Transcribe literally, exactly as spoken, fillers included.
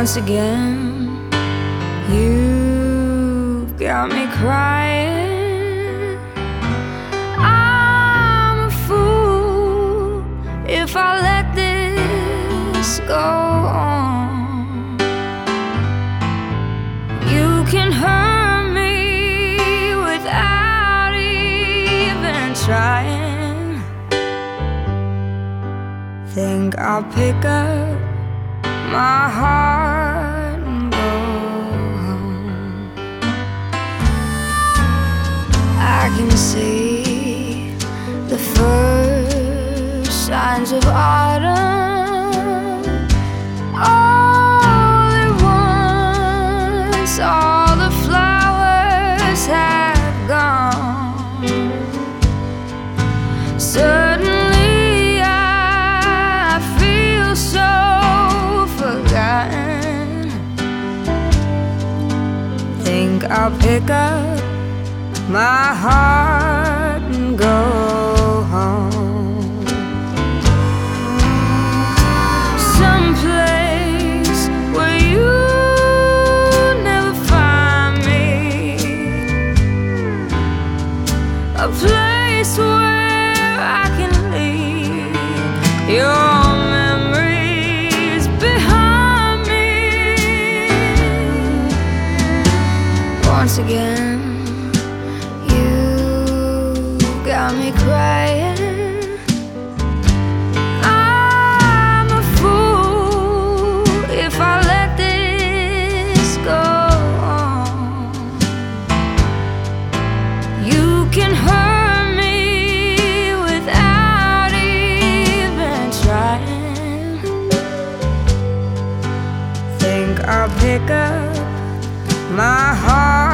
Once again, you've got me crying. I'm a fool if I let this go on. You can hurt me without even trying. Think I'll pick up my heart and go home. I can see the first signs of autumn. All at once, all the flowers have gone. Suddenly think I'll pick up my heart and go home. Someplace where you never find me, a place where I can leave your memories behind me. Once again, you got me crying. I'm a fool if I let this go on. You can hurt me without even trying. Think I'll pick up my heart